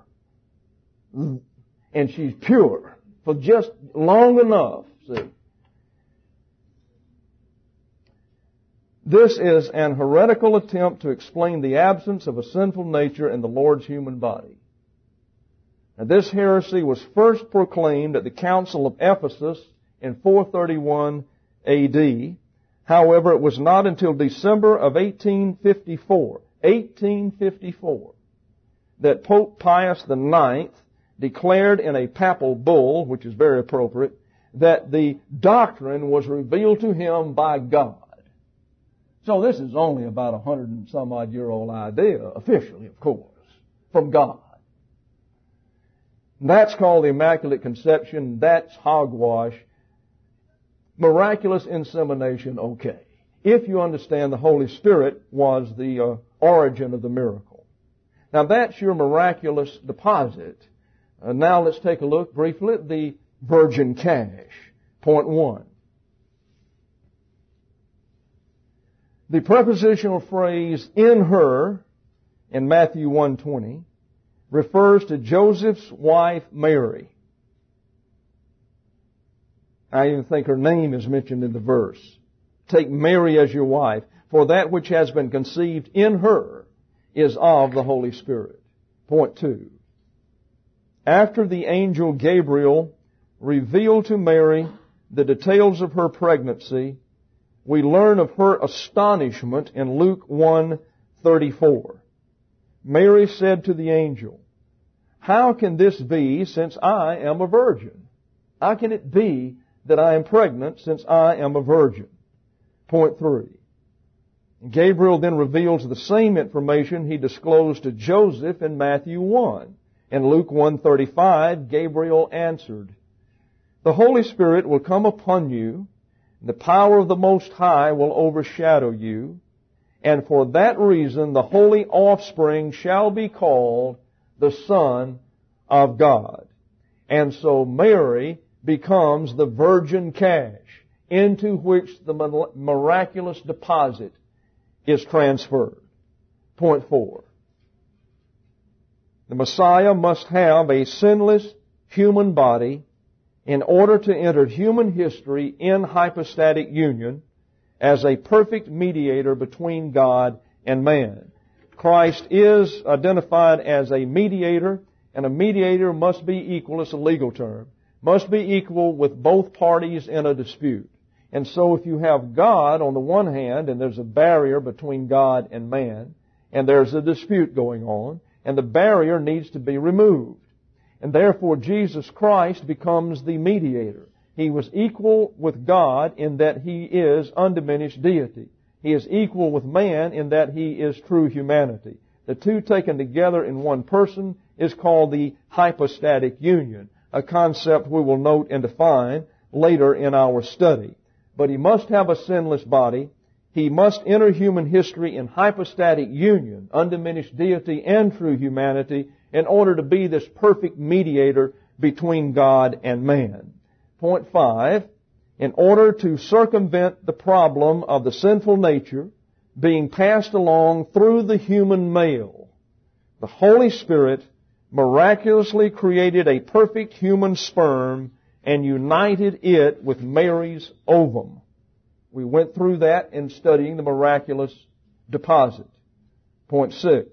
And she's pure for just long enough, see. This is an heretical attempt to explain the absence of a sinful nature in the Lord's human body. Now, this heresy was first proclaimed at the Council of Ephesus in four thirty-one A D. However, it was not until December of eighteen fifty-four, eighteen fifty-four, that Pope Pius the ninth declared in a papal bull, which is very appropriate, that the doctrine was revealed to him by God. So this is only about a hundred and some odd year old idea, officially, of course, from God. That's called the Immaculate Conception. That's hogwash. Miraculous insemination, okay. If you understand the Holy Spirit was the uh, origin of the miracle. Now that's your miraculous deposit. Uh, now let's take a look briefly at the virgin cash. Point one. The prepositional phrase, in her, in Matthew one twenty, refers to Joseph's wife, Mary. I even think her name is mentioned in the verse. Take Mary as your wife, for that which has been conceived in her is of the Holy Spirit. Point two. After the angel Gabriel revealed to Mary the details of her pregnancy, we learn of her astonishment in Luke one thirty-four. Mary said to the angel, "How can this be since I am a virgin? How can it be that I am pregnant since I am a virgin?" Point three. Gabriel then reveals the same information he disclosed to Joseph in Matthew one. In Luke one thirty-five, Gabriel answered, "The Holy Spirit will come upon you, the power of the Most High will overshadow you, and for that reason the holy offspring shall be called the Son of God." And so Mary becomes the virgin cash into which the miraculous deposit is transferred. Point four. The Messiah must have a sinless human body in order to enter human history in hypostatic union as a perfect mediator between God and man. Christ is identified as a mediator, and a mediator must be equal, it's a legal term, must be equal with both parties in a dispute. And so if you have God on the one hand, and there's a barrier between God and man, and there's a dispute going on, and the barrier needs to be removed. And therefore Jesus Christ becomes the mediator. He was equal with God in that He is undiminished deity. He is equal with man in that He is true humanity. The two taken together in one person is called the hypostatic union, a concept we will note and define later in our study. But He must have a sinless body. He must enter human history in hypostatic union, undiminished deity and true humanity, in order to be this perfect mediator between God and man. Point five, in order to circumvent the problem of the sinful nature being passed along through the human male, the Holy Spirit miraculously created a perfect human sperm and united it with Mary's ovum. We went through that in studying the miraculous deposit. Point six.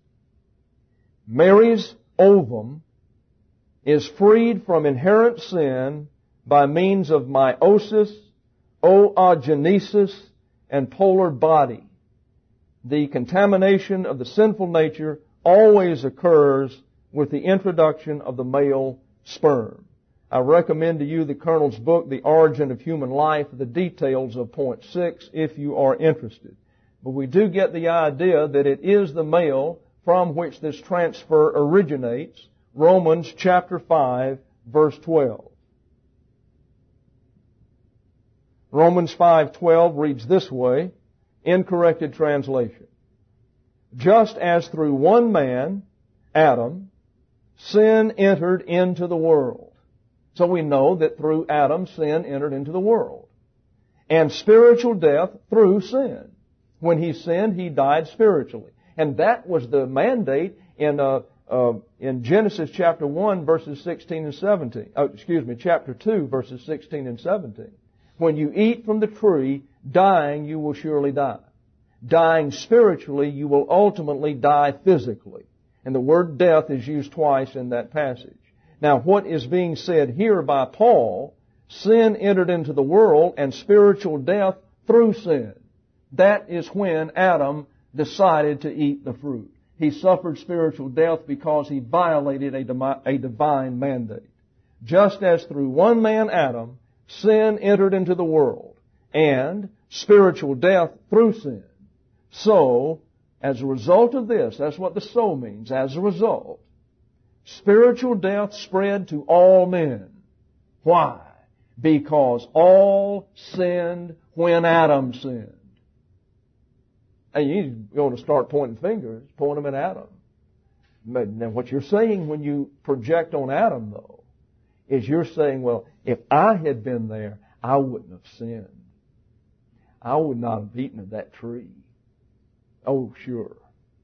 Mary's ovum is freed from inherent sin by means of meiosis, oogenesis, and polar body. The contamination of the sinful nature always occurs with the introduction of the male sperm. I recommend to you the Colonel's book, The Origin of Human Life, the details of point six if you are interested. But we do get the idea that it is the male from which this transfer originates. Romans chapter five, verse twelve. Romans five twelve reads this way, incorrected translation. Just as through one man, Adam, sin entered into the world. So we know that through Adam, sin entered into the world. And spiritual death through sin. When he sinned, he died spiritually. And that was the mandate in uh, uh, in Genesis chapter one, verses sixteen and seventeen. Oh, excuse me, chapter two, verses sixteen and seventeen. When you eat from the tree, dying, you will surely die. Dying spiritually, you will ultimately die physically. And the word death is used twice in that passage. Now, what is being said here by Paul, sin entered into the world and spiritual death through sin. That is when Adam decided to eat the fruit. He suffered spiritual death because he violated a, demi- a divine mandate. Just as through one man, Adam, sin entered into the world, and spiritual death through sin. So, as a result of this, that's what the so means, as a result, spiritual death spread to all men. Why? Because all sinned when Adam sinned. And you going to start pointing fingers, point them at Adam. But now what you're saying when you project on Adam, though, is you're saying, well, if I had been there, I wouldn't have sinned. I would not have eaten of that tree. Oh, sure.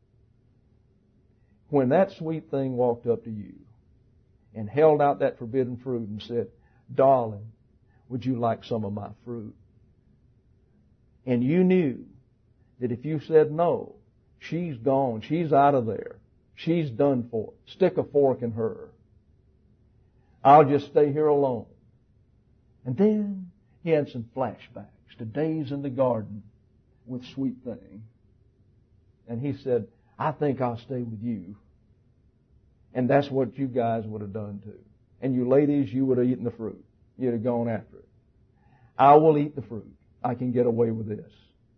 When that sweet thing walked up to you and held out that forbidden fruit and said, darling, would you like some of my fruit? And you knew that if you said no, she's gone. She's out of there. She's done for. Stick a fork in her. I'll just stay here alone. And then he had some flashbacks to days in the garden with sweet thing. And he said, I think I'll stay with you. And that's what you guys would have done too. And you ladies, you would have eaten the fruit. You'd have gone after it. I will eat the fruit. I can get away with this.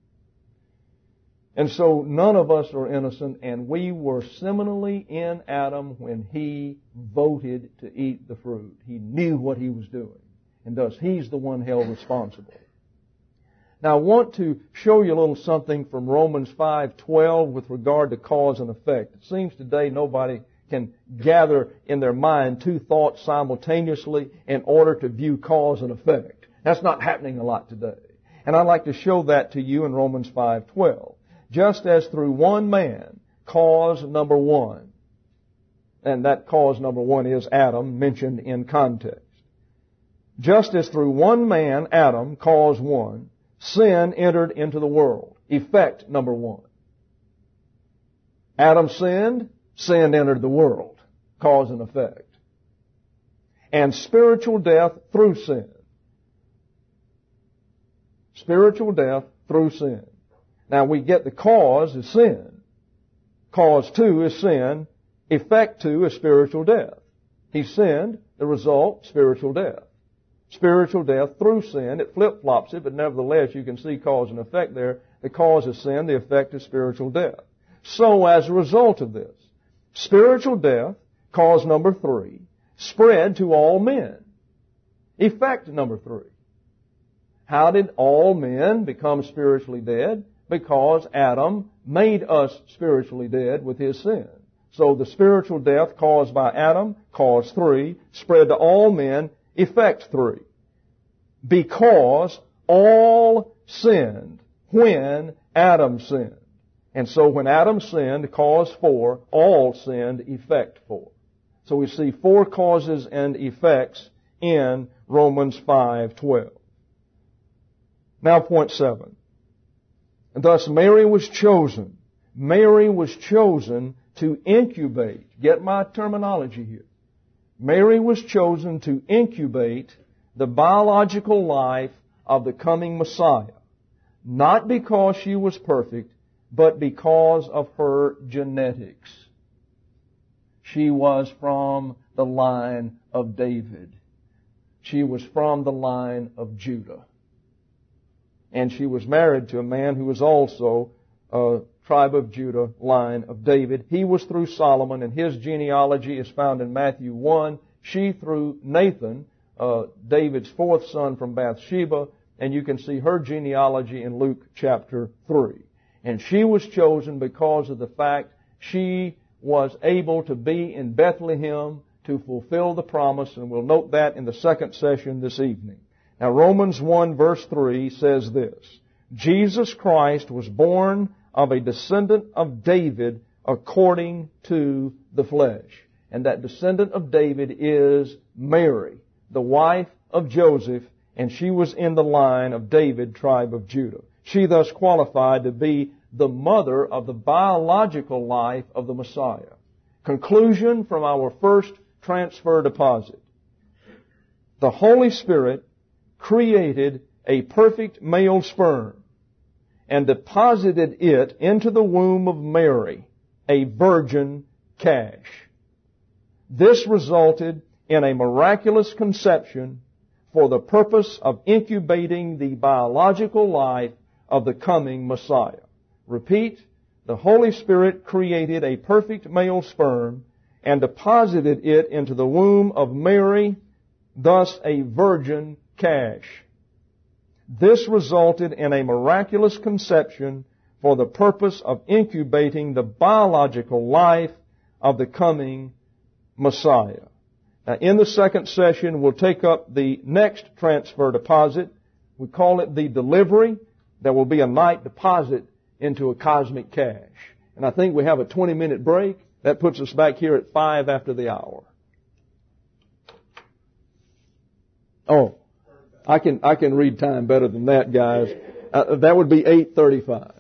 And so none of us are innocent, and we were seminally in Adam when he voted to eat the fruit. He knew what he was doing, and thus he's the one held responsible. Now I want to show you a little something from Romans five twelve with regard to cause and effect. It seems today nobody can gather in their mind two thoughts simultaneously in order to view cause and effect. That's not happening a lot today. And I'd like to show that to you in Romans five twelve. Just as through one man, cause number one, and that cause number one is Adam, mentioned in context. Just as through one man, Adam, cause one, sin entered into the world. Effect number one. Adam sinned, sin entered the world. Cause and effect. And spiritual death through sin. Spiritual death through sin. Now we get the cause is sin. Cause two is sin. Effect two is spiritual death. He sinned. The result, spiritual death. Spiritual death through sin. It flip-flops it, but nevertheless you can see cause and effect there. The cause is sin. The effect is spiritual death. So as a result of this, spiritual death, cause number three, spread to all men. Effect number three. How did all men become spiritually dead? Because Adam made us spiritually dead with his sin. So the spiritual death caused by Adam, cause three, spread to all men, effect three. Because all sinned when Adam sinned. And so when Adam sinned, cause four, all sinned, effect four. So we see four causes and effects in Romans five twelve. Now point seven. And thus Mary was chosen. Mary was chosen to incubate. Get my terminology here. Mary was chosen to incubate the biological life of the coming Messiah. Not because she was perfect, but because of her genetics. She was from the line of David. She was from the line of Judah. And she was married to a man who was also a tribe of Judah, line of David. He was through Solomon, and his genealogy is found in Matthew one. She through Nathan, uh, David's fourth son from Bathsheba, and you can see her genealogy in Luke chapter three. And she was chosen because of the fact she was able to be in Bethlehem to fulfill the promise, and we'll note that in the second session this evening. Now Romans one verse three says this, Jesus Christ was born of a descendant of David according to the flesh. And that descendant of David is Mary, the wife of Joseph, and she was in the line of David, tribe of Judah. She thus qualified to be the mother of the biological life of the Messiah. Conclusion from our first transfer deposit. The Holy Spirit created a perfect male sperm and deposited it into the womb of Mary a virgin cache. This resulted in a miraculous conception for the purpose of incubating the biological life of the coming Messiah. Repeat, the Holy Spirit created a perfect male sperm and deposited it into the womb of Mary, thus a virgin cache. This resulted in a miraculous conception for the purpose of incubating the biological life of the coming Messiah. Now, in the second session, we'll take up the next transfer deposit. We call it the delivery. There will be a night deposit into a cosmic cache. And I think we have a twenty-minute break. That puts us back here at five after the hour. Oh, I can I can read time better than that, guys. Uh, that would be eight thirty-five.